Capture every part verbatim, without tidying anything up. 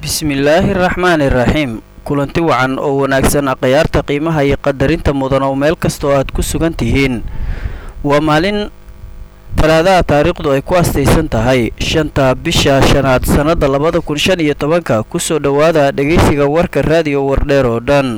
bismillaahi raxmaani raxiim kulanti wacan oo wanaagsan aqyaarta qiimaha iyo qadarinta mudan oo meel kasta oo aad ku sugan tihiin waa maalin talaadaha taariikhdu ay ku astaysan tahay shanta bisha shanaad sanada labada kun shan iyo tobanka kusoo dhawaada dhageysiga warka raadiyo wardheer oo dhan.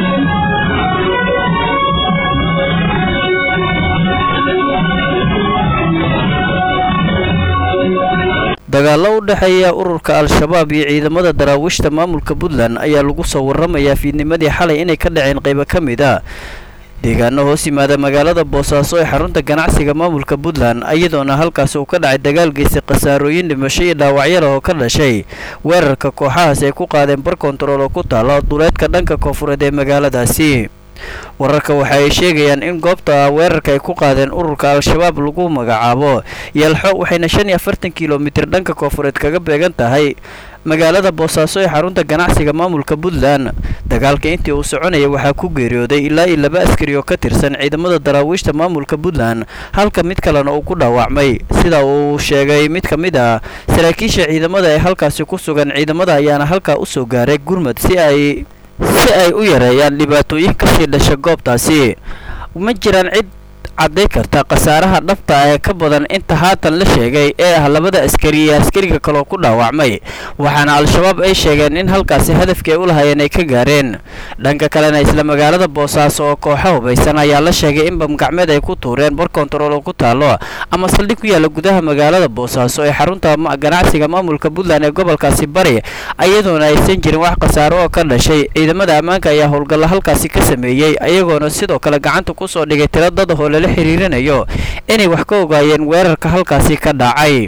dagaalo u dhaxeeya ururka al-shabaab iyo ciidamada daraawiishta maamulka Puntland ayaa lagu soo waramayaa fiidnimadii xalay inay ka dhaceen qayb ka mid ah deegaano hoos yimaada magaalada Boosaaso ee xarunta ganacsiga maamulka Puntland ayadoona halkaas uu ka dhacay dagaal geystay khasaarooyin dhimasho iyo dhaawacyo oo ka dhashay weerarka kooxahaas ay ku qaadeen bar control oo ku taala duleedka dhanka koonfureed ee magaaladaasi. wararka waxa ay sheegayaan in goobta weerarka ay ku qaadeen ururka al-shabaab lagu magacaabo yalxo waxayna shan iyo afartan kiiloomitir dhanka koonfureed kaga beegan tahay magaalada Boosaaso ee xarunta ganacsiga maamulka Puntland. dagaalka intii uu soconayay waxaa ku geeriyooday ilaa iyo laba askari oo ka tirsan ciidamada daraawiishta maamulka Puntland halka mid kalena uu ku dhaawacmay sida uu sheegay mid ka mid ah saraakiisha ciidamada ee halkaasi ku sugan. ciidamada ayaana halka u soo gaaray gurmad si ay si ay u yareeyaan dhibaatooyin ka sii dhasha goobtaasi. ma jiraan cid cadday karta khasaaraha dhabta ah ee ka badan inta haatan la sheegay ee ah labada askari iyo askariga kale oo ku dhaawacmay, waxaana al-shabaab ay sheegeen in halkaasi hadafkii ay u lahaayeen ay ka gaareen. dhanka kalena isla magaalada Boosaaso oo kooxo hubaysan ayaa la sheegay in bamgacmeed ay ku tuureen bar control oo ku taalo ama saldhig ku yaala gudaha magaalada Boosaaso ee xarunta ganacsiga maamulka Puntland ee gobolkaasi bari ayadoona aysan jirin wax khasaaro oo ka dhashay. ciidamada ammaanka ayaa howlgalla halkaasi ka sameeyay ayagoona sidoo kale gacanta ku soo dhigay tiro dad oo la xiriirinayo inay wax ka ogaayeen weerarka halkaasi ka dhacay.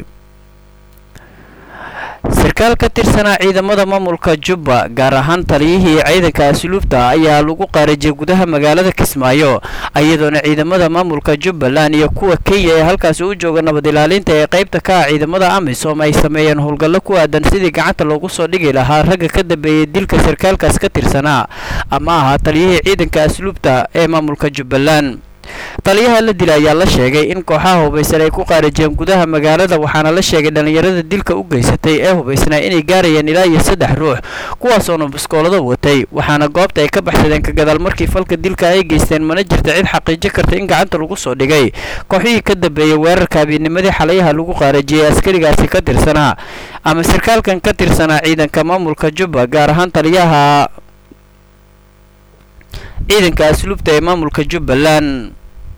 sarkaal ka tirsanaa ciidamada maamulka Jubba gaar ahaan taliyihii ciidanka asluubta ayaa lagu qaarajiyay gudaha magaalada Kismaayo ayadoona ciidamada maamulka Jubbaland iyo kuwa Kenya ee halkaas u jooga nabad ilaalinta ee qaybta ka ah ciidamada AMISOM ay sameeyeen howlgallo ku aadan sidii gacanta loogu soo dhigi lahaa ragga ka dambeeyay dilka sarkaalkaas ka tirsanaa ama aha taliyihii ciidanka asluubta ee maamulka Jubbaland. taliyaha la dilay ayaa la sheegay in kooxaha hubaysan ay ku qaarajiyeen gudaha magaalada, waxaana la sheegay dhalinyarada dilka u geysatay ee hubaysnaa inay gaarayeen ilaa iyo saddex ruux kuwaasoona biskoolada watay, waxaana goobta ay ka baxsadeen ka gadaal markii falka dilka ay geysteen. mana jirta cid xaqiijin karta in gacanta lagu soo dhigay kooxihii ka dambeeyay weerarka habeennimadii xalayaha lagu qaarajiyay askarigaasi ka tirsanaa ama sarkaalkan ka tirsanaa ciidanka maamulka Jubba gaar ahaan taliyaha ciidanka asluubta ee maamulka Jubbaland.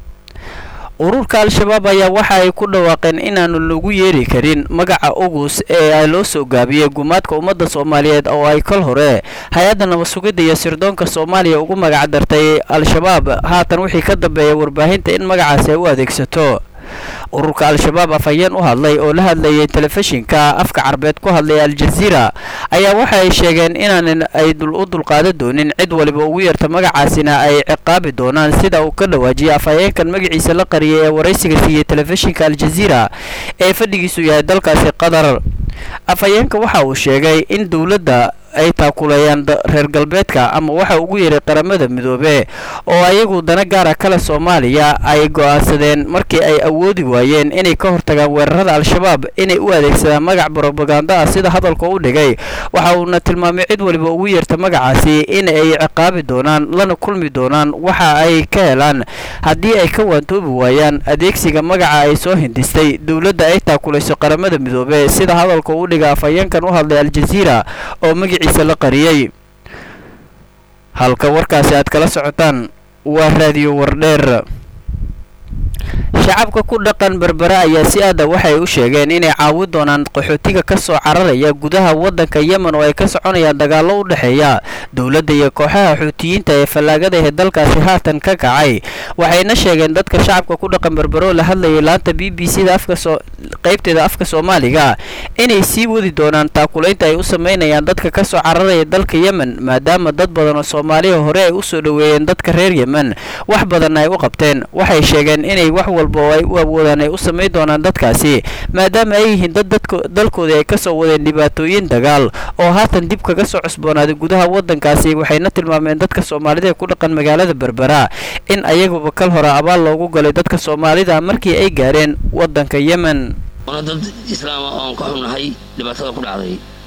ururka al-shabaab ayaa waxa ay ku dhawaaqeen inaanu lagu yeeri karin magaca ugus ee loo soo gaabiyay gumaadka ummadda Soomaaliyeed oo ay kal hore hay'adda nabad sugidda iyo sirdoonka Soomaaliya ugu magac dartay al-shabaab. haatan wixii ka dambeeyay warbaahinta in magacaas ay u adeegsato. ururka al-shabaab afhayeen u hadlay oo la hadlayay telefishinka afka carbeed ku hadlay Al Jazeera ayaa waxa ay sheegeen inaan ay dul u dulqaadan doonin cid waliba ugu yeerta magacaasina ay ciqaabi doonaan sida uu ka dhawaajiyay afhayeenkan magaciisa la qariyay ee waraysiga siiyay telefishinka Al Jazeera ee fadhigiisu yahay dalkaasi Qatar. afhayeenka waxa uu sheegay in dawladda ay taakulayaan reer galbeedka ama waxa ugu yeeray qaramada midoobe oo ayagu dana gaara kala Soomaaliya ay go'aansadeen markii ay awoodi waayeen inay ka hortagaan weerarada al-shabaab inay u adeegsadaan magac propaganda ah sida hadalka u dhigay. waxa uuna tilmaamay cid waliba ugu yeerta magacaasi in ay ciqaabi doonaan lana kulmi doonaan waxa ay ka helaan haddii ay ka waantoobi waayaan adeegsiga magaca ay soo hindistay dawladda ay taakulayso qaramada midoobe sida hadalka u dhigay afhayeenkan u hadlay Al Jazeera oo magaciisa la qariyay. halka warkaasi aad kala socotaan waa raadiyo wardheer. shacabka ku dhaqan Berbera ayaa si aad ah waxay u sheegeen inay caawin doonaan qaxootiga ka soo cararaya gudaha waddanka Yemen oo ay ka soconayaan dagaalo u dhaxeeya dawladda iyo kooxaha Xuutiyiinta ee fallaagada ee dalkaasi haatan ka kacay. waxayna sheegeen dadka shacabka ku dhaqan Berbera oo la hadlayay laanta B B C da afka soo qaybteeda afka Soomaaliga inay sii wadi doonaan taakulaynta ay u sameynayaan dadka ka soo cararaya dalka Yemen maadaama dad badan oo Soomaaliya hore ay u soo dhaweeyeen dadka reer Yemen wax badan ay u qabteen. waxay sheegeen inay wax walba oo ay u awoodaan ay u sameyn doonaan dadkaasi maadaama ay yihiin dad dalkooda ay ka soo wadeen dhibaatooyin dagaal oo haatan dib kaga soo cusboonaaday gudaha waddankaasi. waxayna tilmaameen dadka Soomaalida ee ku dhaqan magaalada Berbera in ayaguba kal hore abaal loogu galay dadka Soomaalida markii ay gaareen waddanka Yemen. wana dad islaam ah oo ka xunnahay dhibaatada ku dhacday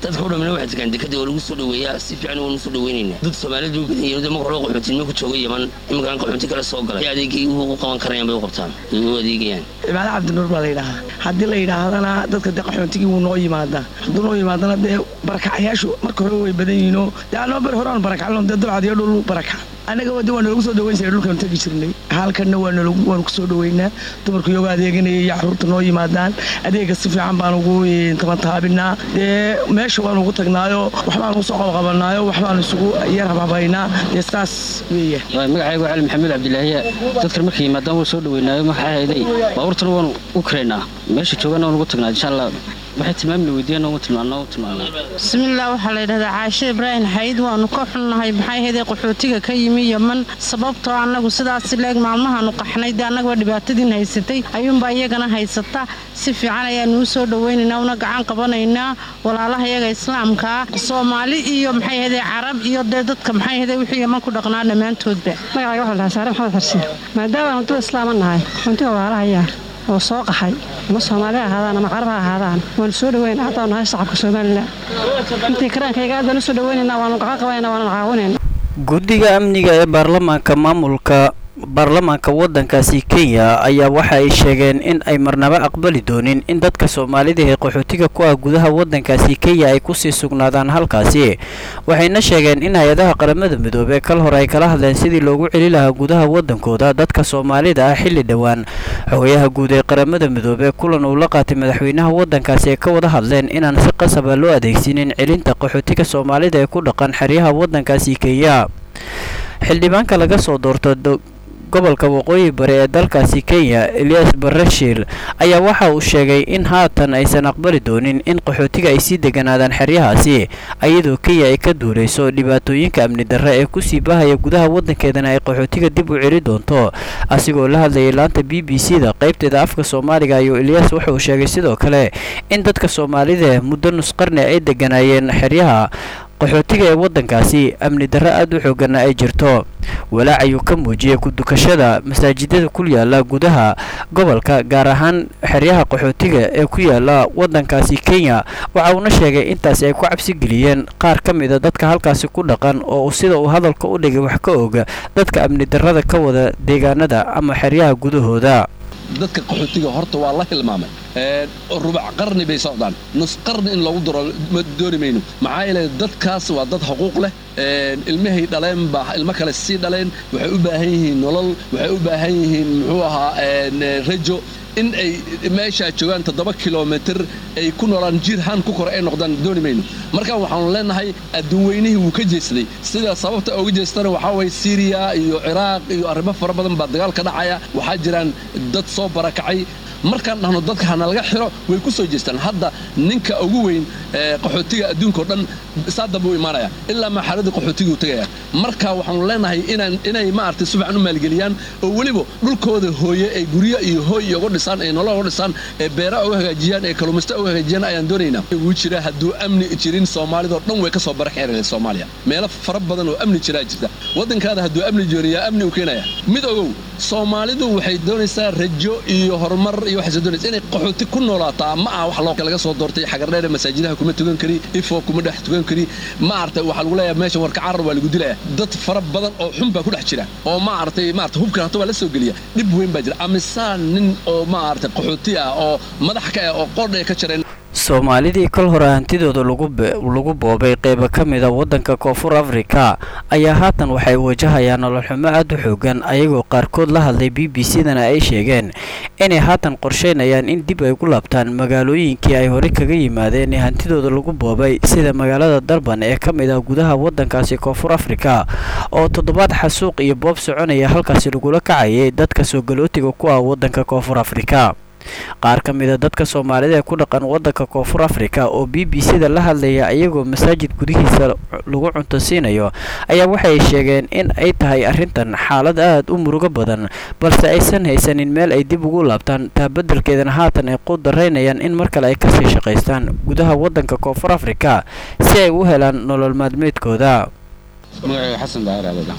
dadka dhammaan waxa degan dekada oo lagu soo dhaweeyaa si fiican oo soo dhaweynayna dad Soomaaliyeed oo badan iyo magac loo qaxootin ku jooga Yemen imagaan qaxooti kala soo galay adeegii uu qaban karayaan bay u qabtaan uu adeegayaan Ibaad Cabdi Nuur baa la yiraahdaa hadii la yiraahdana dadka qaxootiga uu noo yimaada haduu noo yimaadana de barakacayaashu marka hore way badan yihiin oo yaano bar horaan barakacayn dad dabcad iyo dhul baraka anaga wadi waan lagu soo dhaweyn jiray dhulkan tagi jirnay halkana waan lagu waan ku soo dhaweynaa dumarku iyaga adeeganaya iyo carruurta noo yimaadaan adeega si fiican baan ugu taban taabinaa ee meesha waan ugu tagnaayo waxbaan u soo qabanaayo waxbaan isugu yar habaynaa istaas weeye magacaygu Cali Maxamed Cabdilaahi dadka markii yimaadaan oo soo dhaweynaayo maxaaday baaburtan waan u kareynaa meesha joogan oo ugu tagnaa insha Allah waxay tilmaamna weydiin oo tilmaanaa tilmaanaa bismillaah waxa la yiraahdaa Caashe Ibrahim Hayd waanu ka xunnahay maxay heeday qaxootiga ka yimi Yemen sababtoo anagu sidaas leeg maalmahan u qaxnay anagu dhibaatadin haysatay ayuun baa iyagana haysata si fiican ayaan u soo dhaweynaynaa una gacan qabanaynaa walaalaha iyaga islaamka Soomaali iyo maxay heeday Carab iyo dadka maxay heeday wixii Yemen ku dhaqnaa dhamaantoodba magacayga waxa la saaray Maxamed Xarsi maadaama aan islaamanahay runtii walaalaha iyaga oo soo qaxay ma Soomaali ahaadaan ama Carab ahaadaan waan soo dhaweyn hadda nahay shacabka Soomaaliland intii karaankayga aad soo dhaweynayna waan qaqa qabayna waan caawinayna guddiga amniga ee baarlamaanka maamulka baarlamaanka wadankaasi Kenya ayaa waxa ay sheegeen in ay marnaba aqbali doonin in dadka Soomaalida ee qaxootiga ku ah gudaha wadankaasi Kenya ay ku sii sugnaadaan halkaasi waxayna sheegeen in hay'adaha qaramada midoobay kal hore ay kala hadleen sidii loogu celi lahaa gudaha wadankooda dadka Soomaalida ah xilli dhawaan xogayaha guud ee qaramada midoobay kulan uu la qaatay madaxweynaha wadankaasi ee ka wada hadleen inaan si qasab ah loo adeegsanin celinta qaxootiga Soomaalida ee ku dhaqan xeryaha wadankaasi Kenya xildhibaanka laga soo doorto gobolka waqooyi bari ee dalkaasi Kenya Elias Barashil ayaa waxa uu sheegay in haatan aysan aqbali doonin in qaxootiga ay sii deganaadaan xeryahaasi ayadoo Kenya ay ka duuleyso dhibaatooyinka amni darro ee ku sii baahaya gudaha wadankeedana ay qaxootiga dib u celi doonto asigoo la hadlayay laanta B B C da qaybteeda afka Soomaaliga iyo Elias waxa uu sheegay sidoo kale in dadka Soomaalida muddo nus qarni ay deganaayeen xeryaha qaxootiga ee wadankaasi amni darro aad u xoogan ay jirto walaac ayuu ka muujiyay ku dukashada masaajidada ku yaala gudaha gobolka gaar ahaan xeryaha qaxootiga ee ku yaala wadankaasi Kenya waxa uu sheegay intaas ay ku cabsi geliyeen qaar ka mid ah dadka halkaasi ku dhaqan oo sida uu hadalka u dhigay wax ka oga dadka amni darrada ka wada deegaanada ama xeryaha gudahooda dadka qaxootiga horta waa la hilmaamay ee rubac qarni bay socdaan nus qarni in lagu daro ma doorimayno maxaa yeelay dadkaas waa dad xuquuq leh ee ilmahay dhaleen ba ilma kale si dhaleen waxay u baahan yihiin nolol waxay u baahan yihiin muxuu ahaa ee rajo in ay meesha joogaan toddoba kiiloomitir ay ku noolaan jirhan ku kor ay noqdaan doonimayno marka waxaan leenahay adduunweynihii wuu ka jeesaday sida sababta uga jeestana waxa way Syria iyo Iraq iyo arrimo fara badan baa dagaal ka dhacaya waxa jiraan dad soo barakacay markaan dhahno dadka hana laga xiro way ku soo jeestaan hadda ninka ugu weyn ee qaxootiga adduunka oo dhan saadab uu imaanaya ilaa ma xarada qaxootiga uu tagaya marka waxaan leenahay inaan inay ma artay subaxan u maalgeliyaan oo waliba dhulkooda hooye ay guriyo iyo hooy uga dhisaan ay nolol uga dhisaan ee beera uga hagaajiyaan ee kalluumaysta uga hagaajiyaan ayaan doonaynaa ugu jira hadduu amni jirin Soomaalida oo dhan way ka soo baraxeereen Soomaaliya meelo fara badan oo amni jira jirta wadankaada hadduu amni jiriya amni uu keenaya mid ogow Soomaalidu waxay doonaysaa rajo iyo horumar iyo waxa doonaysaa inay qaxooti ku noolaato ma aha wax loo laga soo doortay xagardheer masaajidaha kuma tugan kari ifo kuma dhex tugan kari ma artay waxa lagu leeyahay meesha warka carab waa lagu dilaya dad fara badan oo xun baa ku dhex jira oo ma artay ma artay hubka hata waa la soo geliya dib weyn baa jira amisaan nin oo ma artay qaxooti ah oo madax ka ah oo qodhay ka jireen Soomaalidii kal hore hantidooda lagu lagu boobay qayb ka mid ah wadanka Koonfur Afrika ayaa haatan waxay wajahayaan nolol xumo aad u xoogan ayagoo qaarkood la hadlay B B C dana ay sheegeen inay haatan qorsheynayaan in dib ay ku laabtaan magaalooyinkii ay hore kaga yimaadeen ee hantidooda lagu boobay sida magaalada Durban ee ka mid ah gudaha wadankaasi Koonfur Afrika oo toddobaad xasuuq iyo boob soconaya halkaas lagu la kacayay dadka soo galootiga ku ah wadanka Koonfur Afrika qaar ka mid ah dadka Soomaalida ee ku dhaqan wadanka Koonfur Afrika oo B B C da la hadlaya ayagoo masaajid gudihiisa lagu cunto siinayo ayaa waxay sheegeen in ay tahay arintan xaalad aad u murugo badan balse aysan haysanin meel ay dib ugu laabtaan taabadalkeedana haatan ay qod dareynayaan in markale ay ka sii shaqeystaan gudaha wadanka Koonfur Afrika si ay u helaan nolol maalmeedkooda magacayga Xasan Baaraada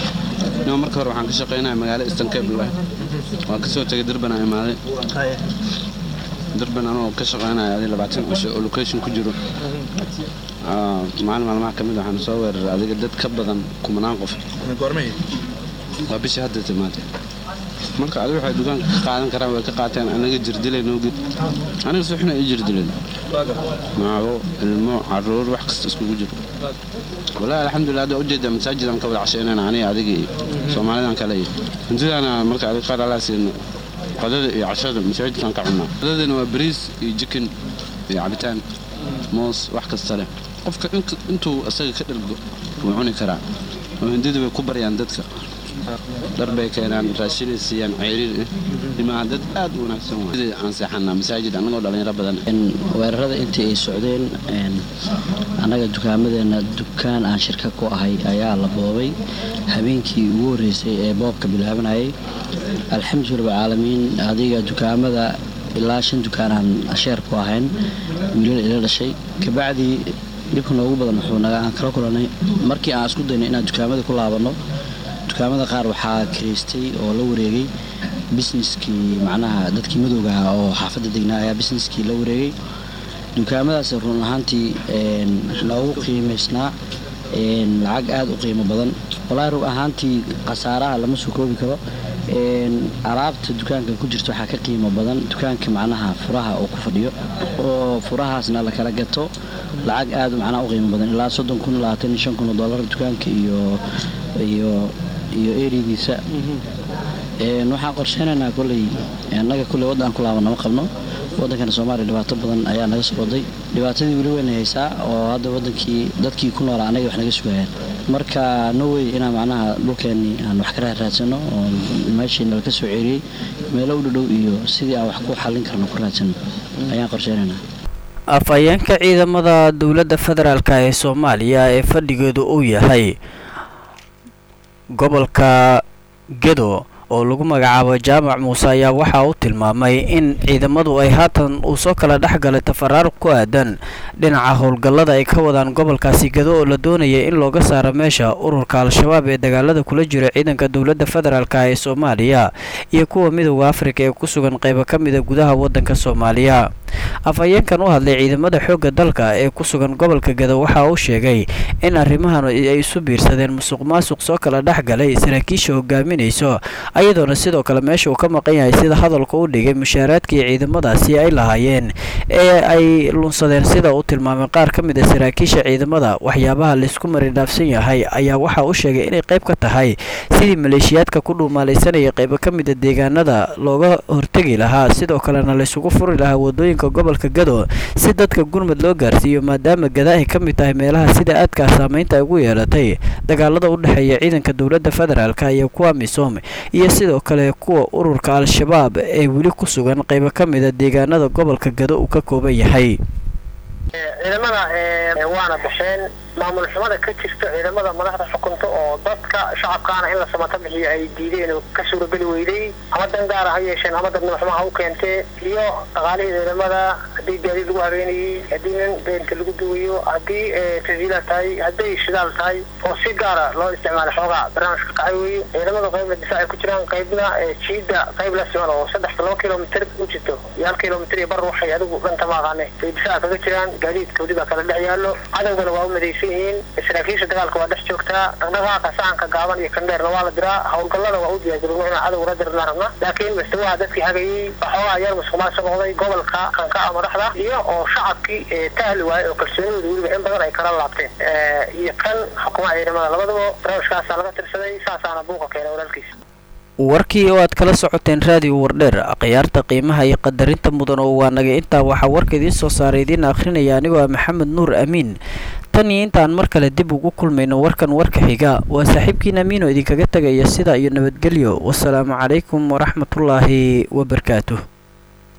نو marka hore waxaan ka shaqeynaa magaalada Eastern Cape waan ka soo tagay Durban aan imaaday دربنا أنا وكشغ أنا هذه لبعتين وش لوكيشن كجرو آه معنا معنا كمل هنصور هذه قدرت كبدا كمنان قف قرمي وبيش هذا تماتي marka adigu waxay dukaan ka qaadan karaan way ka qaateen anaga jirdilayno gid anaga suuxna ay jirdileen maawo ilmo caruur wax kasta isku jiro wala alxamdulillah hada ujeeda masaajidan ka wada casheynana aniga adigi Soomaalidan kale intaana marka adiga qaar la siin qadada iyo cashada masaajidan ka cunaa qadadana waa bariis iyo chicken iyo cabitaan moos wax kasta leh qofka intuu asaga ka dhalgo wuu cuni karaa oo hindida way ku barayaan dadka darbay keenan raashinaysiyan ceyriin ima dad aad u wanaagsan way aan saxana masaajid anagoo dhalinyaro badan in weerarada intii ay socdeen een anaga dukaamadena dukaan aan shirka ku ahay ayaa la boobay habeenkii ugu horeysay ee boobka bilaabanayay alxamdulillah caalamiin adiga dukaamada ilaa shan dukaan aan sheer ku ahayn wiilal ila dhashay ka bacdi dibka ugu badan wuxuu naga aan kala kulanay markii aan isku daynay inaan dukaamada ku laabano dukaamada qaar waxaa kireystay oo la wareegay businesskii macnaha dadkii madowga ah oo xaafadda degnaa ayaa businesskii la wareegay dukaamadaas run ahaantii een lagu qiimeysnaa een lacag aad u qiimo badan walaa run ahaantii qasaaraha lama soo koobi karo een alaabta dukaanka ku jirto waxa ka qiimo badan dukaanka macnaha furaha oo ku fadhiyo oo furahaasna la kala gato lacag aad macnaha u qiimo badan ilaa soddon kun labaatan iyo shan kun oo dollar dukaanka iyo iyo iyo eeridiisa ee waxa qorsheenana kulay anaga kulay wadan ku laabano ma qabno wadankan Soomaaliya dhibaato badan ayaa naga soo waday dhibaatadii wali weyn haysa oo hadda wadankii dadkii ku nool anaga wax naga sugayaan marka no way ina macnaha dhulkeeni aan wax ka raadsano oo meeshii ka soo ceeriyay meelo u dhow iyo sidii aan wax ku xalin karno ku raadsano ayaan qorsheenana afayeenka ciidamada dawladda federaalka ee Soomaaliya ee fadhigeedu uu yahay gobolka Gedo oo lagu magacaabo Jaamac Muuse ayaa waxa uu tilmaamay in ciidamadu ay haatan uu soo kala dhaxgalay tafaraaruq ku aadan dhinaca howlgallada ay ka wadaan gobolkaasi Gedo oo la doonayay in looga saaro meesha ururka Al-Shabaab ee dagaalada kula jira ciidanka dawladda federaalka ee Soomaaliya iyo kuwa midowga Afrika ee ku sugan qaybo ka mid ah gudaha wadanka Soomaaliya afayeenkan u hadlay ciidamada xoogga dalka ee ku sugan gobolka Gedo waxa uu sheegay in arrimahan ay isu biirsadeen musuqmaasuq soo kala dhaxgalay saraakiisha hogaaminayso ayadoona sidoo kale meesha uu ka maqan yahay sida hadalka uu dhigay mushaaraadkii ciidamadaasi ay lahaayeen ee ay lunsadeen sida uu tilmaamay qaar ka mid ah saraakiisha ciidamada waxyaabaha la isku marin dhaafsan yahay ayaa waxa uu sheegay inay qayb ka tahay sidii maleeshiyaadka ku dhuumaalaysanaya qayb ka mid ah deegaanada looga hortagi lahaa sidoo kalena la isugu furi lahaa wadooyinka gobolka Gedo si dadka gurmad loo gaarsiiyo maadaama Gedo ay ka mid tahay meelaha sida aadka saameynta ugu yeelatay dagaalada u dhaxeeya ciidanka dawladda federaalka iyo kuwa misoom iyo sidoo kale kuwa ururka Al-Shabaab ee wili ku sugan qayb ka mid ah deegaanada gobolka Gedo uu ka kooban yahay ciidamada ee waana baxeen maamul xumada ka jirta ciidamada madaxda xukunta oo dadka shacabkaana in la samata bixiyo ay diideen oo ka suurageli weeyday ama dan gaar ah yeesheen ama dadna xumaha u keentay iyo dhaqaalihii ciidamada hadii gaari lagu habeenayay hadii beenta lagu duwayo hadii tasiila tahay hadii shidaal tahay oo si gaar ah loo isticmaalo xoogaa barnaamijka kacay weeyo ciidamada qaybna difaac ku jiraan qaybna jiida qayb la socdo oo saddex kiiloomitir u jirto hal kiiloomitir iyo bar waxay adigu danta maaqane difaac kaga jiraan gaadiidka wadiba kala dhex yaalo cadawgana waa u madaysan saraakiisha dagaalka waa dhex joogtaa dhaqdhaqaaqa saanka gaaban iyo kandheerna waa la diraa howlgallada waa u diyaargarowna inaan cadow la dirna rabna laakiin mastawaa dadkii hagayay waxoogaa yar musuqmaasuq noqday gobolka kanka madaxda iyo oo shacabkii tahli waayay oo kalsoonidooda weliba in badan ay kala laabteen iyo kan xukuumadda ciidamada labadaba barnaamijkaasaa laga tirsaday saasaana buuqa keenay walaalkiisa warkii oo aad kala socoteen raadiyo wardheer akhyaarta qiimaha iyo qadarinta mudan oo waa naga intaa waxaa warka idiin soo saaray idiin akhrinaya anigoo ah maxamed nuur amiin tan iyo intaan mar kale dib ugu kulmayno warkan warka xiga waa saaxiibkiin amiin oo idinkaga tegaya sidaa iyo nabadgelyo wasalaamu calaykum waraxmatullaahi wabarakaatuh